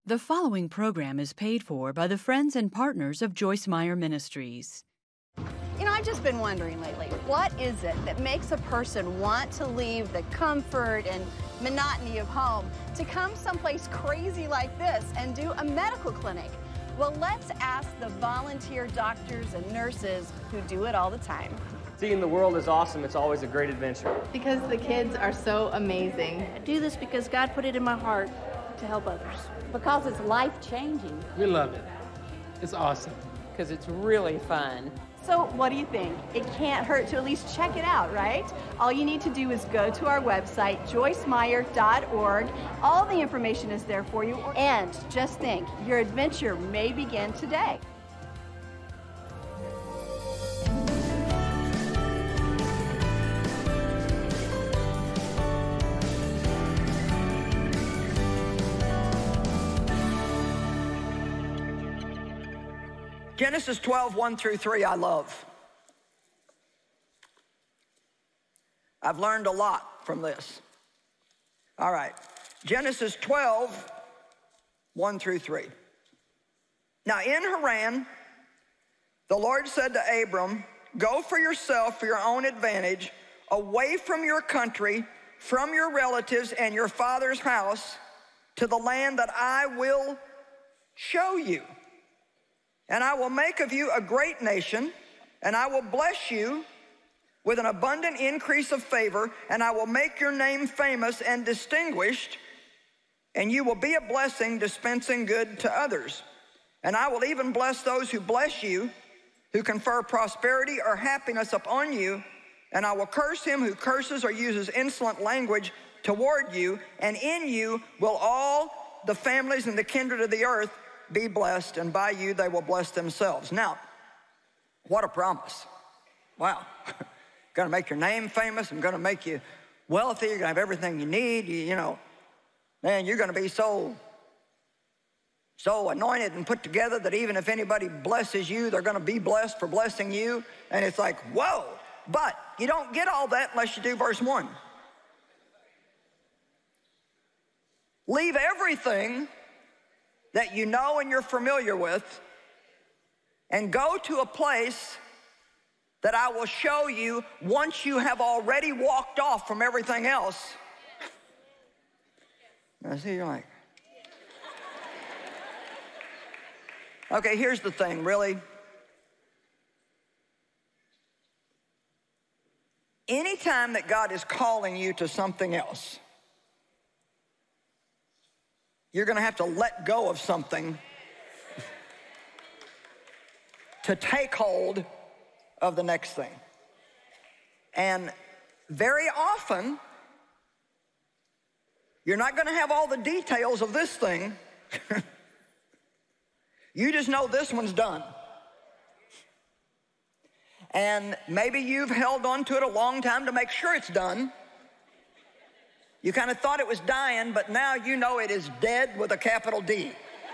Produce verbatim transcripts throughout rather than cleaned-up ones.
The following program is paid for by the friends and partners of Joyce Meyer Ministries. You know, I've just been wondering lately, what is it that makes a person want to leave the comfort and monotony of home to come someplace crazy like this and do a medical clinic? Well, let's ask the volunteer doctors and nurses who do it all the time. Seeing the world is awesome. It's always a great adventure. Because the kids are so amazing. I do this because God put it in my heart to help others. Because it's life-changing. We love it. It's awesome. Because it's really fun. So what do you think? It can't hurt to at least check it out, right? All you need to do is go to our website, joyce meyer dot org. All the information is there for you. And just think, your adventure may begin today. Genesis twelve, one through three, I love. I've learned a lot from this. All right, Genesis twelve, one through three. Now in Haran, the Lord said to Abram, go for yourself for your own advantage, away from your country, from your relatives and your father's house, to the land that I will show you. And I will make of you a great nation, and I will bless you with an abundant increase of favor, and I will make your name famous and distinguished, and you will be a blessing, dispensing good to others. And I will even bless those who bless you, who confer prosperity or happiness upon you, and I will curse him who curses or uses insolent language toward you, and in you will all the families and the kindred of the earth be blessed, and by you they will bless themselves. Now, what a promise. Wow. Gonna make your name famous. I'm gonna make you wealthy. You're gonna have everything you need. You, you know, man, you're gonna be so, so anointed and put together that even if anybody blesses you, they're gonna be blessed for blessing you. And it's like, whoa. But you don't get all that unless you do verse one. Leave everything that you know and you're familiar with, and go to a place that I will show you once you have already walked off from everything else. Now see, you're like, okay, here's the thing, really. Anytime that God is calling you to something else, you're gonna have to let go of something to take hold of the next thing. And very often, you're not gonna have all the details of this thing. You just know this one's done. And maybe you've held on to it a long time to make sure it's done. You kind of thought it was dying, but now you know it is dead with a capital D.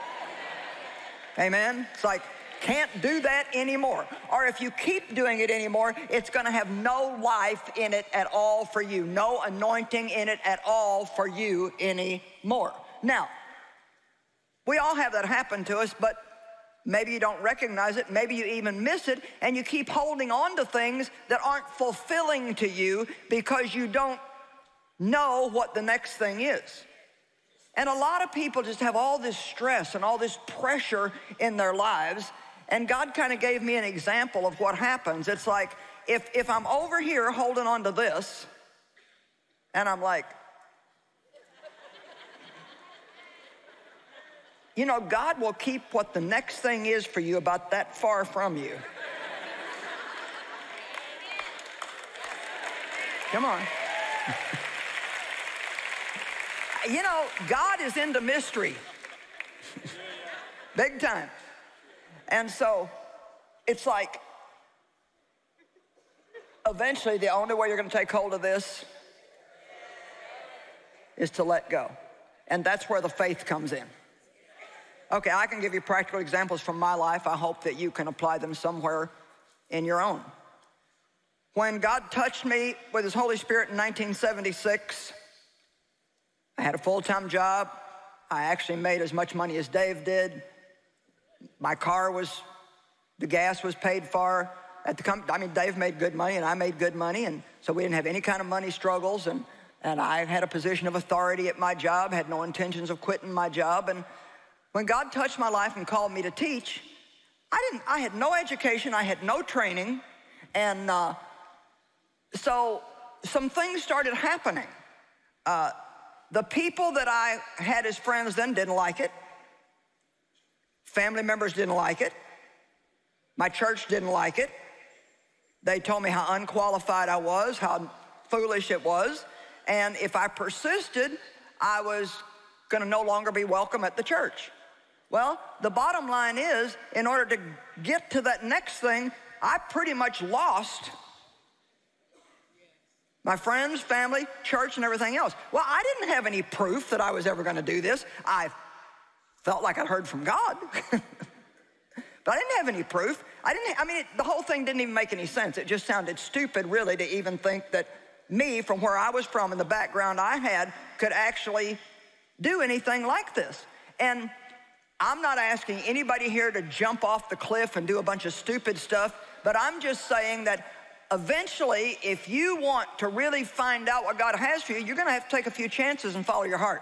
Amen? It's like, can't do that anymore. Or if you keep doing it anymore, it's gonna have no life in it at all for you. No anointing in it at all for you anymore. Now, we all have that happen to us, but maybe you don't recognize it, maybe you even miss it, and you keep holding on to things that aren't fulfilling to you because you don't know what the next thing is. And a lot of people just have all this stress and all this pressure in their lives, and God kind of gave me an example of what happens. It's like, if, if I'm over here holding on to this, and I'm like, you know, God will keep what the next thing is for you about that far from you. Come on. You know, God is into mystery. Big time. And so it's like, eventually the only way you're going to take hold of this is to let go. And that's where the faith comes in. Okay, I can give you practical examples from my life. I hope that you can apply them somewhere in your own. When God touched me with his Holy Spirit in nineteen seventy-six, I had a full-time job, I actually made as much money as Dave did. My car was, the gas was paid for. At the com- I mean, Dave made good money and I made good money, and so we didn't have any kind of money struggles, and, and I had a position of authority at my job, had no intentions of quitting my job. And when God touched my life and called me to teach, I didn't, I had no education, I had no training, and uh, so some things started happening. Uh, the people that I had as friends then didn't like it. Family members didn't like it. My church didn't like it. They told me how unqualified I was, how foolish it was, and if I persisted, I was gonna no longer be welcome at the church. Well, the bottom line is, in order to get to that next thing, I pretty much lost my friends, family, church, and everything else. Well, I didn't have any proof that I was ever gonna do this. I felt like I'd heard from God. But I didn't have any proof. I didn't, I mean, it, the whole thing didn't even make any sense. It just sounded stupid, really, to even think that me, from where I was from and the background I had, could actually do anything like this. And I'm not asking anybody here to jump off the cliff and do a bunch of stupid stuff, but I'm just saying that eventually, if you want to really find out what God has for you, you're gonna have to take a few chances and follow your heart.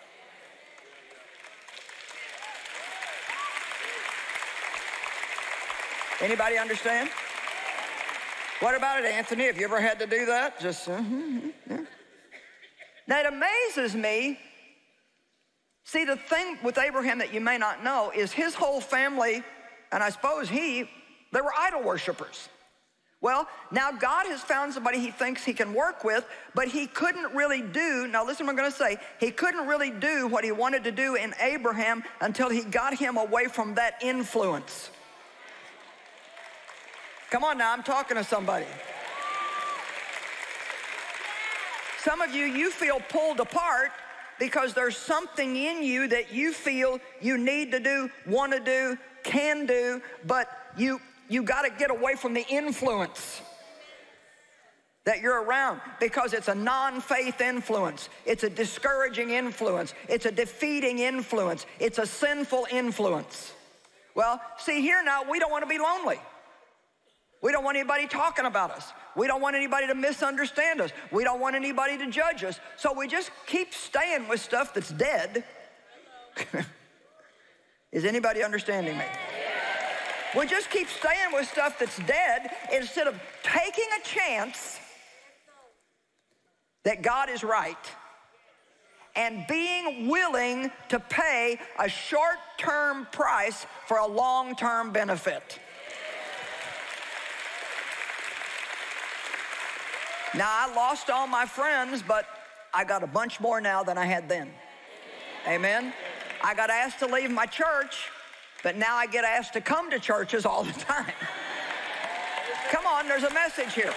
Anybody understand? What about it, Anthony? Have you ever had to do that? Just, uh, yeah. Now, it amazes me. See, the thing with Abraham that you may not know is his whole family, and I suppose he, they were idol worshipers. Well, now God has found somebody he thinks he can work with, but he couldn't really do, now listen what I'm gonna say, he couldn't really do what he wanted to do in Abraham until he got him away from that influence. Come on now, I'm talking to somebody. Some of you, you feel pulled apart because there's something in you that you feel you need to do, want to do, can do, but you, you got to get away from the influence that you're around, because it's a non-faith influence. It's a discouraging influence. It's a defeating influence. It's a sinful influence. Well, see here now, we don't want to be lonely. We don't want anybody talking about us. We don't want anybody to misunderstand us. We don't want anybody to judge us. So we just keep staying with stuff that's dead. Is anybody understanding me? We just keep staying with stuff that's dead instead of taking a chance that God is right and being willing to pay a short-term price for a long-term benefit. Now, I lost all my friends, but I got a bunch more now than I had then. Amen? I got asked to leave my church, but now I get asked to come to churches all the time. Come on, there's a message here.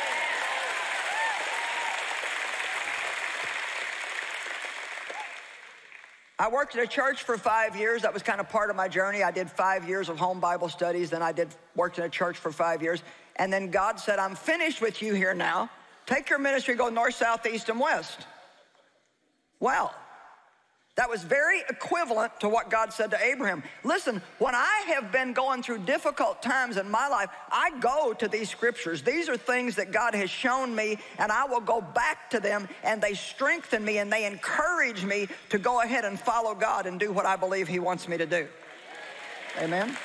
I worked at a church for five years. That was kind of part of my journey. I did five years of home Bible studies. Then I did worked in a church for five years. And then God said, I'm finished with you here now. Take your ministry, go north, south, east, and west. Well, that was very equivalent to what God said to Abraham. Listen, when I have been going through difficult times in my life, I go to these scriptures. These are things that God has shown me, and I will go back to them, and they strengthen me, and they encourage me to go ahead and follow God and do what I believe He wants me to do. Amen?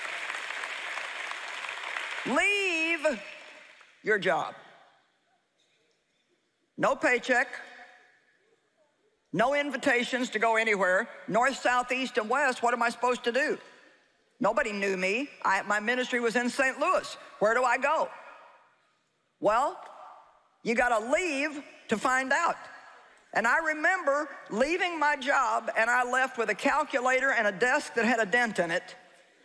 Leave your job. No paycheck, no invitations to go anywhere. North, south, east, and west, what am I supposed to do? Nobody knew me. I, my ministry was in Saint Louis. Where do I go? Well, you got to leave to find out. And I remember leaving my job, and I left with a calculator and a desk that had a dent in it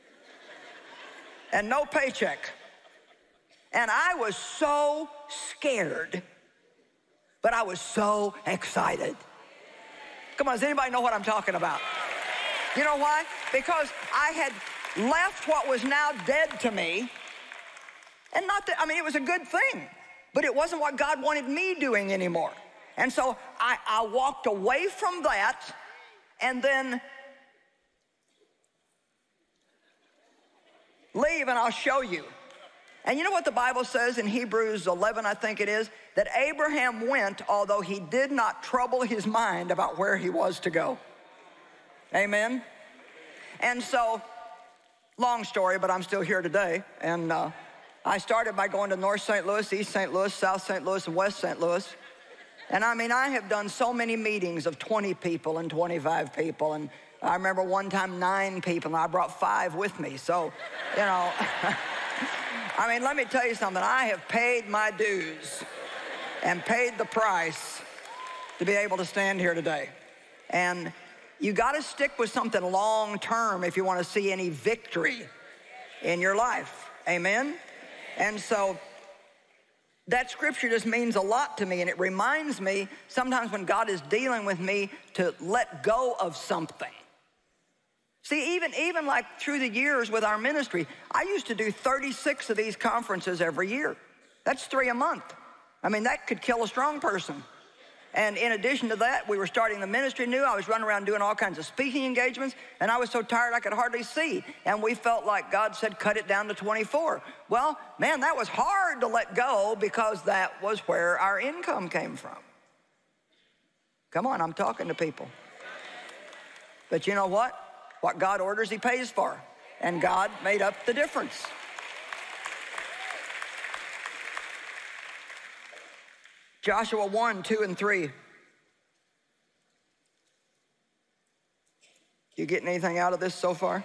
and no paycheck. And I was so scared, but I was so excited. Come on, does anybody know what I'm talking about? You know why? Because I had left what was now dead to me, and not that, I mean, it was a good thing, but it wasn't what God wanted me doing anymore. And so I, I walked away from that, and then leave and I'll show you. And you know what the Bible says in Hebrews eleven, I think it is, that Abraham went, although he did not trouble his mind about where he was to go. Amen? And so, long story, but I'm still here today. And uh, I started by going to North Saint Louis, East Saint Louis, South Saint Louis, and West Saint Louis. And I mean, I have done so many meetings of twenty people and twenty-five people. And I remember one time nine people, and I brought five with me. So, you know, I mean, let me tell you something. I have paid my dues and paid the price to be able to stand here today. And you got to stick with something long term if you want to see any victory in your life. Amen? And so that scripture just means a lot to me, and it reminds me sometimes when God is dealing with me to let go of something. See, even, even like through the years with our ministry, I used to do thirty-six of these conferences every year. That's three a month. I mean, that could kill a strong person. And in addition to that, we were starting the ministry new. I was running around doing all kinds of speaking engagements, and I was so tired I could hardly see. And we felt like God said, cut it down to twenty-four. Well, man, that was hard to let go because that was where our income came from. Come on, I'm talking to people. But you know what? What God orders, he pays for. And God made up the difference. Joshua one, two, and three. You getting anything out of this so far?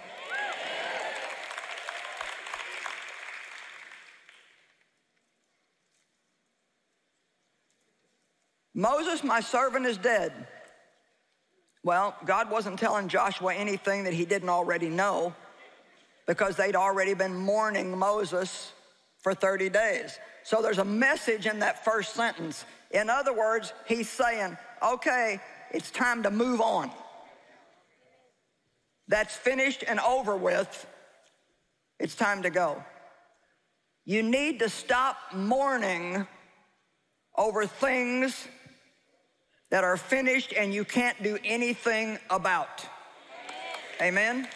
Moses, my servant, is dead. Well, God wasn't telling Joshua anything that he didn't already know, because they'd already been mourning Moses for thirty days. So there's a message in that first sentence. In other words, he's saying, okay, it's time to move on. That's finished and over with. It's time to go. You need to stop mourning over things that are finished and you can't do anything about. Amen?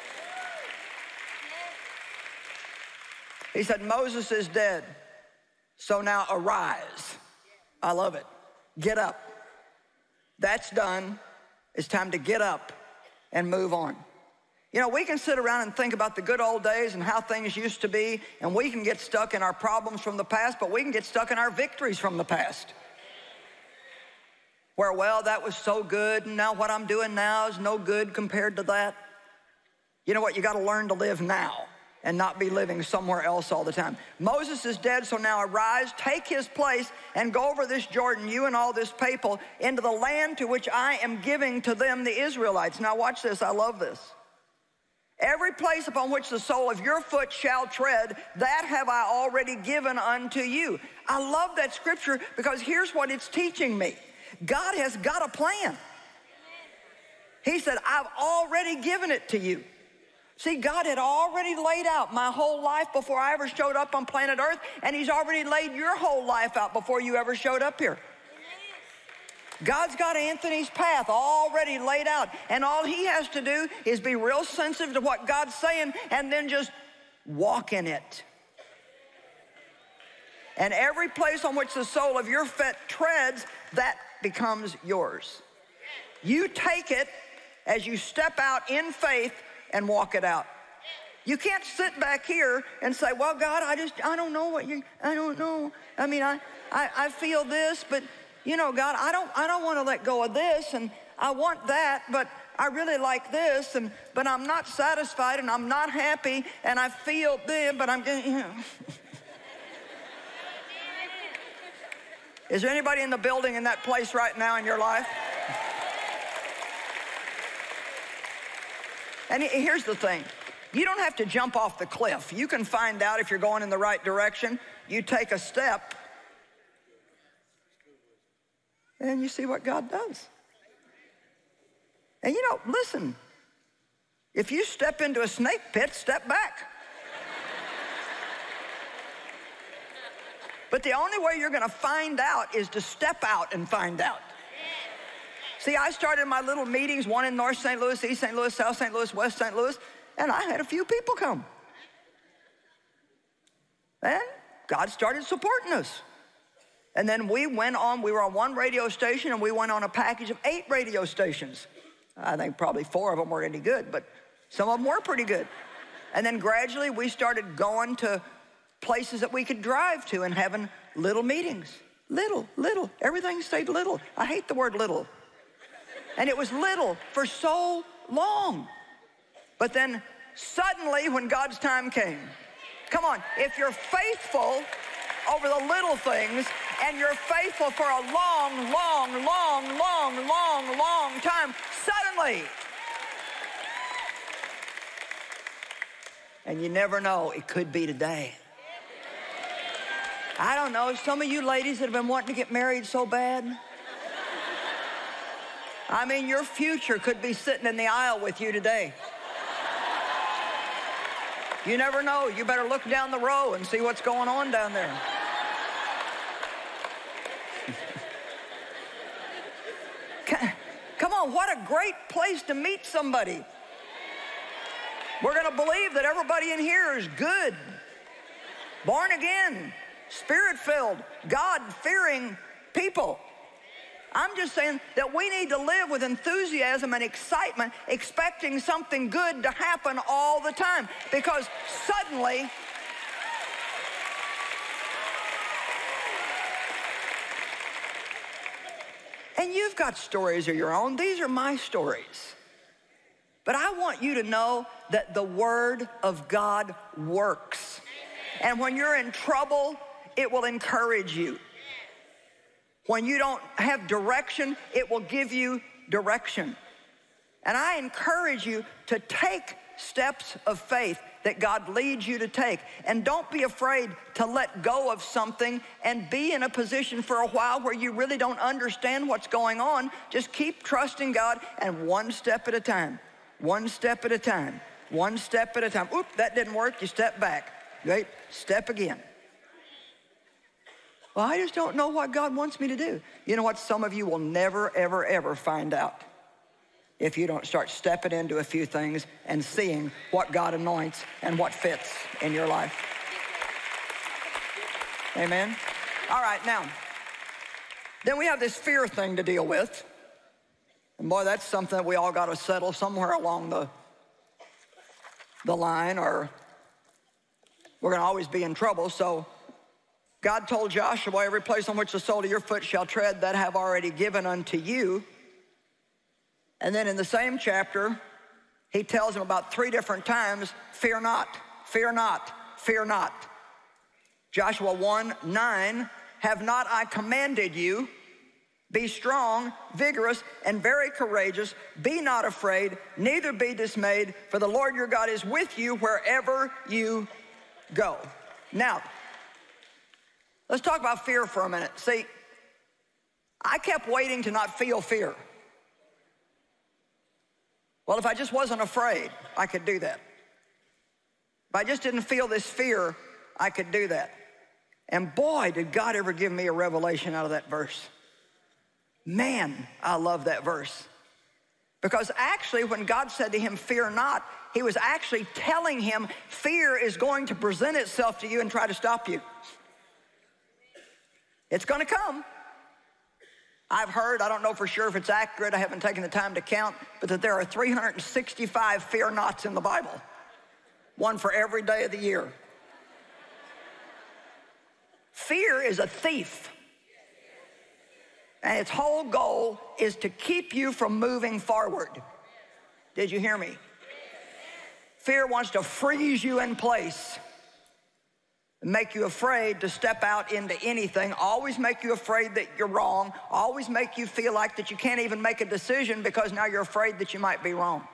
He said, Moses is dead. So now arise. I love it. Get up. That's done. It's time to get up and move on. You know, we can sit around and think about the good old days and how things used to be, and we can get stuck in our problems from the past, but we can get stuck in our victories from the past. Where, well, that was so good, and now what I'm doing now is no good compared to that. You know what? You got to learn to live now and not be living somewhere else all the time. Moses is dead, so now arise, take his place, and go over this Jordan, you and all this people, into the land to which I am giving to them, the Israelites. Now watch this, I love this. Every place upon which the sole of your foot shall tread, that have I already given unto you. I love that scripture because here's what it's teaching me. God has got a plan. He said, I've already given it to you. See, God had already laid out my whole life before I ever showed up on planet Earth, and he's already laid your whole life out before you ever showed up here. God's got Anthony's path already laid out, and all he has to do is be real sensitive to what God's saying and then just walk in it. And every place on which the sole of your foot treads, that becomes yours. You take it as you step out in faith and walk it out. You can't sit back here and say, well, God, I just, I don't know what you, I don't know. I mean, I, I, I feel this, but you know, God, I don't, I don't want to let go of this, and I want that, but I really like this, and but I'm not satisfied, and I'm not happy, and I feel this, but I'm, you know. Is there anybody in the building in that place right now in your life? And here's the thing. You don't have to jump off the cliff. You can find out if you're going in the right direction. You take a step, and you see what God does. And you know, listen, if you step into a snake pit, step back. But the only way you're going to find out is to step out and find out. See, I started my little meetings, one in North Saint Louis, East Saint Louis, South Saint Louis, West Saint Louis, and I had a few people come. And God started supporting us. And then we went on, we were on one radio station, and we went on a package of eight radio stations. I think probably four of them weren't any good, but some of them were pretty good. And then gradually we started going to places that we could drive to and having little meetings. Little, little, everything stayed little. I hate the word little. And it was little for so long. But then suddenly when God's time came, come on, if you're faithful over the little things and you're faithful for a long, long, long, long, long, long time, suddenly, and you never know, it could be today. I don't know, some of you ladies that have been wanting to get married so bad, I mean, your future could be sitting in the aisle with you today. You never know. You better look down the row and see what's going on down there. Come on, what a great place to meet somebody. We're going to believe that everybody in here is good, born again, Spirit-filled, God-fearing people. I'm just saying that we need to live with enthusiasm and excitement, expecting something good to happen all the time. Because suddenly, and you've got stories of your own. These are my stories. But I want you to know that the Word of God works. And when you're in trouble, it will encourage you. When you don't have direction, it will give you direction. And I encourage you to take steps of faith that God leads you to take. And don't be afraid to let go of something and be in a position for a while where you really don't understand what's going on. Just keep trusting God, and one step at a time, one step at a time, one step at a time. Oop, that didn't work. You step back. Right? Step again. Well, I just don't know what God wants me to do. You know what? Some of you will never, ever, ever find out if you don't start stepping into a few things and seeing what God anoints and what fits in your life. Amen? All right, now, then we have this fear thing to deal with. And boy, that's something that we all got to settle somewhere along the, the line, or we're going to always be in trouble. So God told Joshua, every place on which the sole of your foot shall tread, that have already given unto you. And then in the same chapter, he tells him about three different times, fear not, fear not, fear not. Joshua one nine, have not I commanded you? Be strong, vigorous, and very courageous. Be not afraid, neither be dismayed, for the Lord your God is with you wherever you go. Now, let's talk about fear for a minute. See, I kept waiting to not feel fear. Well, if I just wasn't afraid, I could do that. If I just didn't feel this fear, I could do that. And boy, did God ever give me a revelation out of that verse. Man, I love that verse. Because actually, when God said to him, fear not, he was actually telling him fear is going to present itself to you and try to stop you. It's going to come. I've heard, I don't know for sure if it's accurate, I haven't taken the time to count, but that there are three hundred sixty-five fear nots in the Bible. One for every day of the year. Fear is a thief. And its whole goal is to keep you from moving forward. Did you hear me? Fear wants to freeze you in place, make you afraid to step out into anything, always make you afraid that you're wrong, always make you feel like that you can't even make a decision because now you're afraid that you might be wrong.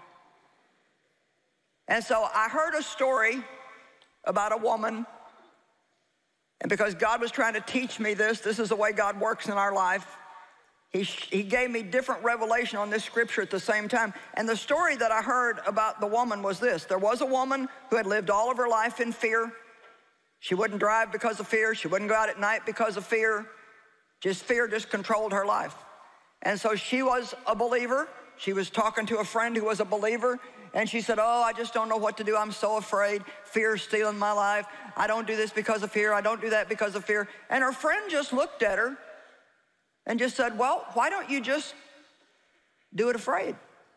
And so I heard a story about a woman, and because God was trying to teach me this, this is the way God works in our life. He, he gave me different revelation on this scripture at the same time. And the story that I heard about the woman was this. There was a woman who had lived all of her life in fear. She wouldn't drive because of fear. She wouldn't go out at night because of fear. Just fear just controlled her life. And so she was a believer. She was talking to a friend who was a believer, and she said, oh, I just don't know what to do. I'm so afraid. Fear's stealing my life. I don't do this because of fear. I don't do that because of fear. And her friend just looked at her and just said, well, why don't you just do it afraid?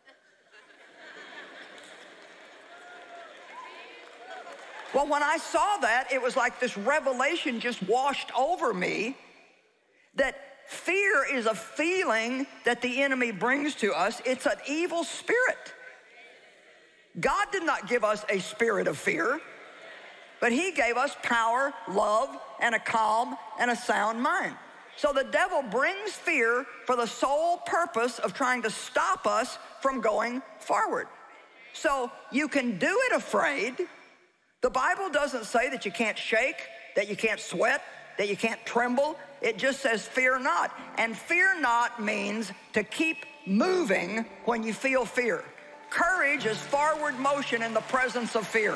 Well, when I saw that, it was like this revelation just washed over me that fear is a feeling that the enemy brings to us. It's an evil spirit. God did not give us a spirit of fear, but he gave us power, love, and a calm and a sound mind. So the devil brings fear for the sole purpose of trying to stop us from going forward. So you can do it afraid. The Bible doesn't say that you can't shake, that you can't sweat, that you can't tremble. It just says fear not. And fear not means to keep moving when you feel fear. Courage is forward motion in the presence of fear.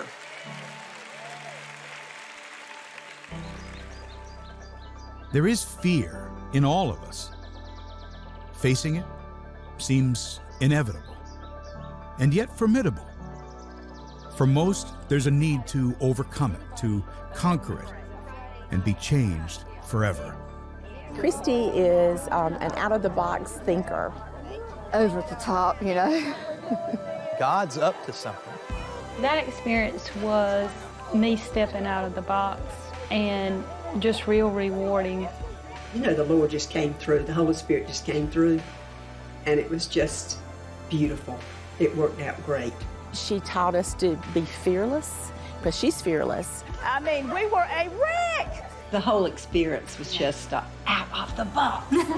There is fear in all of us. Facing it seems inevitable and yet formidable. For most, there's a need to overcome it, to conquer it, and be changed forever. Christy is um, an out-of-the-box thinker. Over the top, you know. God's up to something. That experience was me stepping out of the box and just real rewarding. You know, the Lord just came through, the Holy Spirit just came through, and it was just beautiful. It worked out great. She taught us to be fearless, because she's fearless. I mean, we were a wreck. The whole experience was just uh, out of the box. But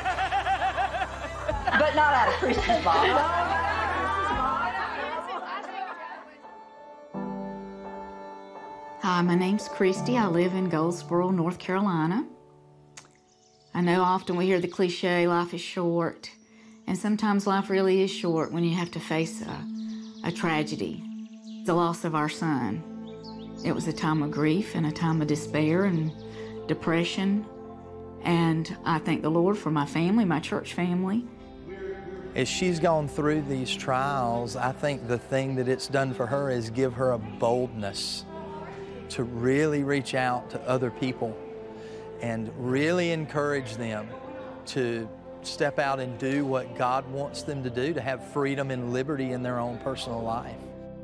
not out of Christy's box. Hi, my name's Christy. I live in Goldsboro, North Carolina. I know often we hear the cliche, life is short, and sometimes life really is short when you have to face a, a tragedy, the loss of our son. It was a time of grief and a time of despair and depression, and I thank the Lord for my family, my church family. As she's gone through these trials, I think the thing that it's done for her is give her a boldness to really reach out to other people and really encourage them to step out and do what God wants them to do, to have freedom and liberty in their own personal life.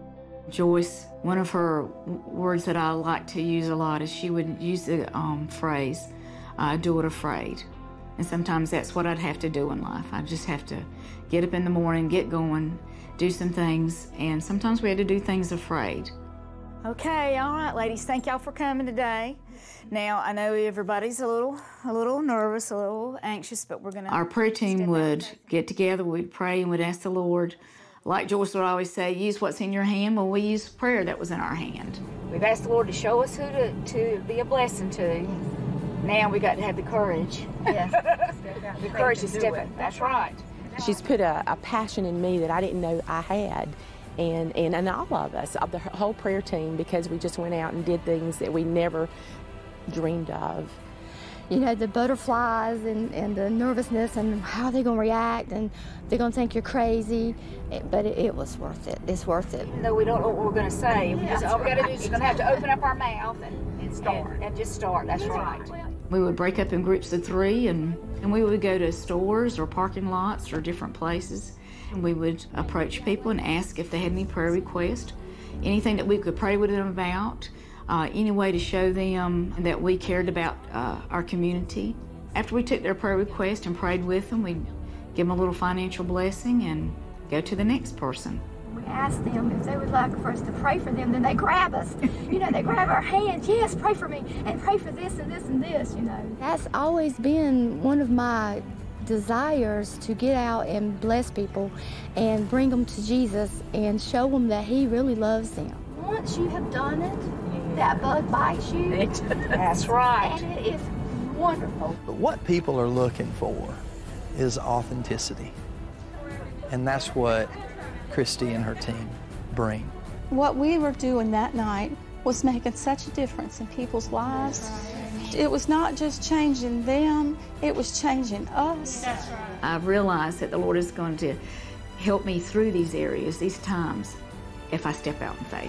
Joyce, one of her words that I like to use a lot is she would use the um, phrase, uh, do it afraid. And sometimes that's what I'd have to do in life. I just have to get up in the morning, get going, do some things, and sometimes we had to do things afraid. Okay, all right, ladies, thank y'all for coming today. Now, I know everybody's a little, a little nervous, a little anxious, but we're gonna... Our prayer team would get together, we'd pray, and we'd ask the Lord, like Joyce would always say, use what's in your hand. Well, we used prayer that was in our hand. We've asked the Lord to show us who to, to be a blessing to. Now we got to have the courage. Yes. The courage to step it. That's right. She's put a, a passion in me that I didn't know I had. And, and, and all of us, the whole prayer team, because we just went out and did things that we never dreamed of. You know, the butterflies and, and the nervousness and how they're going to react, and they're going to think you're crazy, it, but it, it was worth it. It's worth it. No, we don't know what we're going to say. We just, all we got to do is just going to have to open up our mouth and, and start. And, and just start, that's right. We would break up in groups of three, and, and we would go to stores or parking lots or different places. And we would approach people and ask if they had any prayer requests, anything that we could pray with them about, uh, any way to show them that we cared about uh, our community. After we took their prayer request and prayed with them, we'd give them a little financial blessing and go to the next person. We asked them if they would like for us to pray for them, then they grab us. You know, they grab our hands. Yes, pray for me, and pray for this and this and this, you know. That's always been one of my desires, to get out and bless people and bring them to Jesus and show them that he really loves them. Once you have done it, that bug bites you. That's right. And it is wonderful. But what people are looking for is authenticity. And that's what Christy and her team bring. What we were doing that night was making such a difference in people's lives. It was not just changing them, it was changing us. That's right. I've realized that the Lord is going to help me through these areas, these times, if I step out in faith.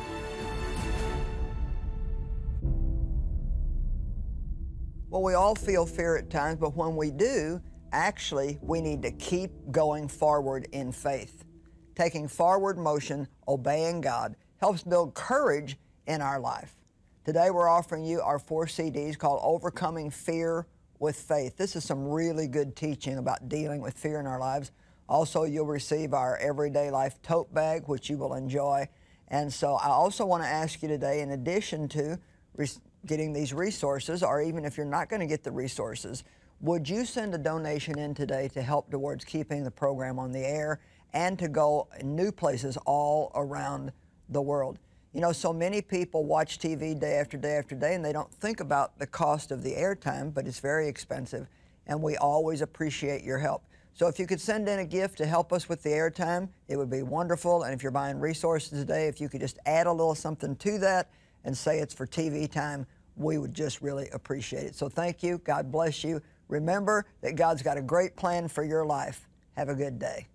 Well, we all feel fear at times, but when we do, actually, we need to keep going forward in faith. Taking forward motion, obeying God, helps build courage in our life. Today, we're offering you our four C Ds called Overcoming Fear with Faith. This is some really good teaching about dealing with fear in our lives. Also, you'll receive our Everyday Life tote bag, which you will enjoy. And so I also want to ask you today, in addition to getting these resources, or even if you're not going to get the resources, would you send a donation in today to help towards keeping the program on the air and to go new places all around the world? You know, so many people watch T V day after day after day, and they don't think about the cost of the airtime, but it's very expensive, and we always appreciate your help. So if you could send in a gift to help us with the airtime, it would be wonderful. And if you're buying resources today, if you could just add a little something to that and say it's for T V time, we would just really appreciate it. So thank you. God bless you. Remember that God's got a great plan for your life. Have a good day.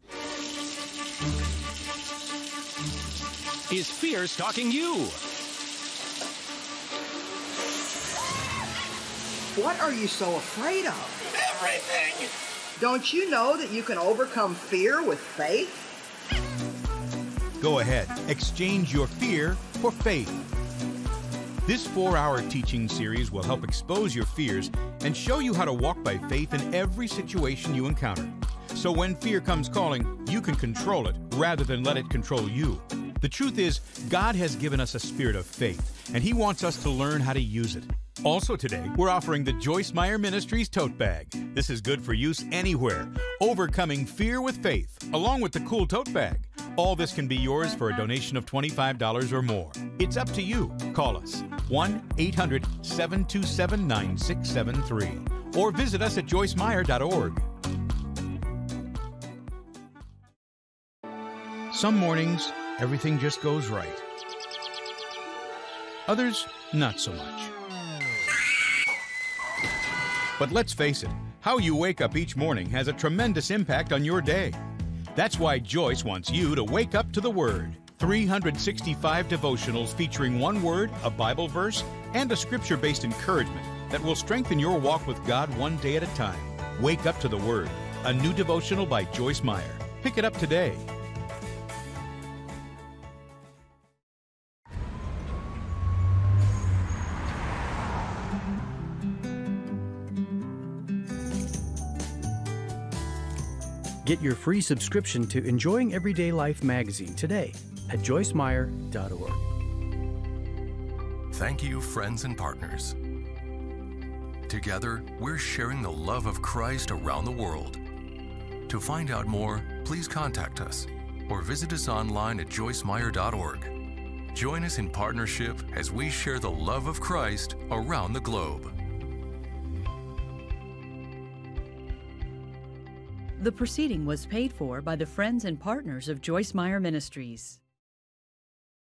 Is fear stalking you? What are you so afraid of? Everything. Don't you know that you can overcome fear with faith? Go ahead, exchange your fear for faith. This four-hour teaching series will help expose your fears and show you how to walk by faith in every situation you encounter. So when fear comes calling, you can control it rather than let it control you. The truth is, God has given us a spirit of faith, and He wants us to learn how to use it. Also today, we're offering the Joyce Meyer Ministries tote bag. This is good for use anywhere. Overcoming fear with faith, along with the cool tote bag. All this can be yours for a donation of twenty-five dollars or more. It's up to you. Call us, one eight hundred, seven two seven, nine six seven three, or visit us at joyce meyer dot org. Some mornings, everything just goes right. Others, not so much. But let's face it, how you wake up each morning has a tremendous impact on your day. That's why Joyce wants you to wake up to the Word. three hundred sixty-five devotionals featuring one word, a Bible verse, and a scripture-based encouragement that will strengthen your walk with God one day at a time. Wake Up to the Word, a new devotional by Joyce Meyer. Pick it up today. Get your free subscription to Enjoying Everyday Life magazine today at joyce meyer dot org. Thank you, friends and partners. Together, we're sharing the love of Christ around the world. To find out more, please contact us or visit us online at joyce meyer dot org. Join us in partnership as we share the love of Christ around the globe. The proceeding was paid for by the friends and partners of Joyce Meyer Ministries.